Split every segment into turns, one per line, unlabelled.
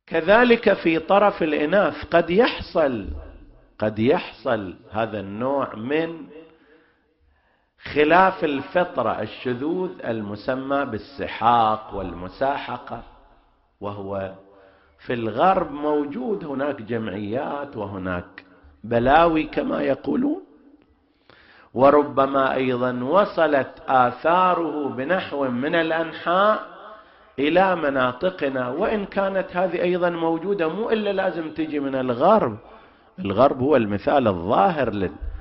كذلك في طرف الإناث قد يحصل هذا النوع من خلاف الفطرة، الشذوذ المسمى بالسحاق والمساحقة، وهو في الغرب موجود. هناك جمعيات وهناك بلاوي كما يقولون، وربما أيضا وصلت آثاره بنحو من الأنحاء إلى مناطقنا، وإن كانت هذه أيضا موجودة، مو إلا لازم تجي من الغرب. الغرب هو المثال الظاهر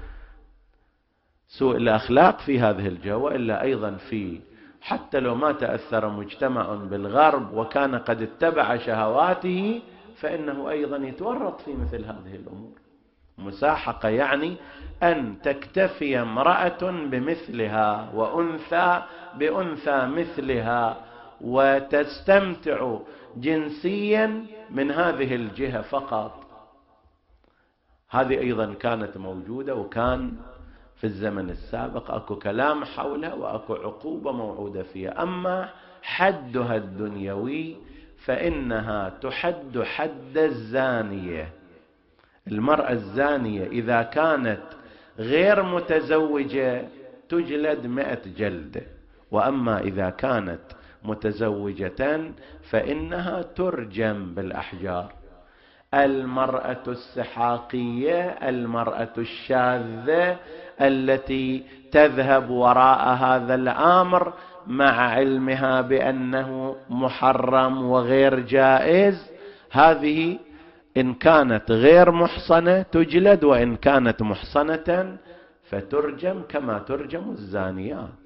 لسوء الأخلاق في هذه الجهة، وإلا أيضا حتى لو ما تأثر مجتمع بالغرب وكان قد اتبع شهواته، فإنه أيضا يتورط في مثل هذه الأمور. مساحقة يعني أن تكتفي امرأة بمثلها وأنثى بأنثى مثلها، وتستمتع جنسيا من هذه الجهة فقط. هذه أيضا كانت موجودة، وكان في الزمن السابق أكو كلام حولها وأكو عقوبة موعودة فيها. أما حدها الدنيوي فإنها تحد حد الزانية. المرأة الزانية إذا كانت غير متزوجة تجلد 100 جلدة، وأما إذا كانت متزوجة فإنها ترجم بالأحجار. المرأة السحاقية، المرأة الشاذة التي تذهب وراء هذا الأمر مع علمها بأنه محرم وغير جائز، هذه إن كانت غير محصنة تجلد، وإن كانت محصنة فترجم كما ترجم الزانيات.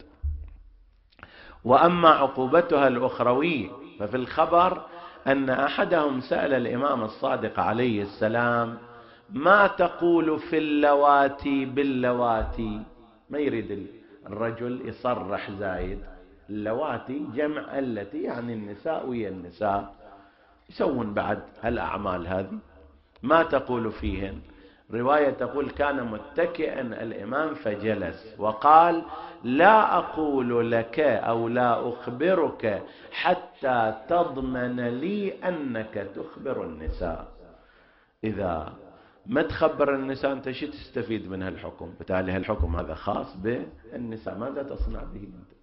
وأما عقوبتها الأخروية ففي الخبر أن أحدهم سأل الإمام الصادق عليه السلام: ما تقول في اللواتي باللواتي؟ ما يريد الرجل يصرح زايد، اللواتي جمع التي، يعني النساء ويا النساء يسوون بعد هالأعمال هذه. ما تقول فيهن؟ رواية تقول: كان متكئا الإمام فجلس وقال: لا أقول لك أو لا أخبرك حتى تضمن لي أنك تخبر النساء. إذا ما تخبر النساء أنت شو تستفيد من هالحكم؟ بالتالي هالحكم هذا خاص بالنساء، ماذا تصنع به أنت؟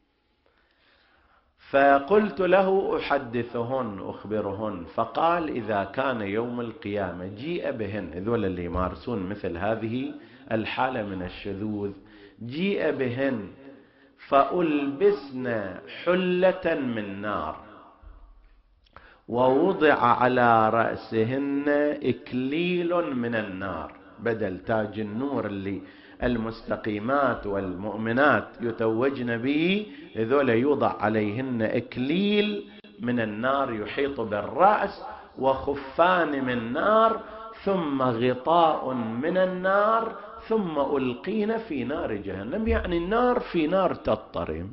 فقلت له: أحدثهن أخبرهن. فقال: إذا كان يوم القيامة جيء بهن، هذول اللي يمارسون مثل هذه الحالة من الشذوذ، جيء بهن فألبسن حلة من نار، ووضع على رأسهن إكليل من النار، بدل تاج النور اللي المستقيمات والمؤمنات يتوجن به، هذول يوضع عليهن إكليل من النار يحيط بالرأس، وخفان من نار، ثم غطاء من النار، ثم ألقين في نار جهنم، يعني النار في نار تضطرم.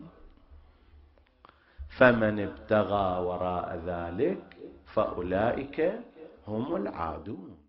فمن ابتغى وراء ذلك فأولئك هم العادون.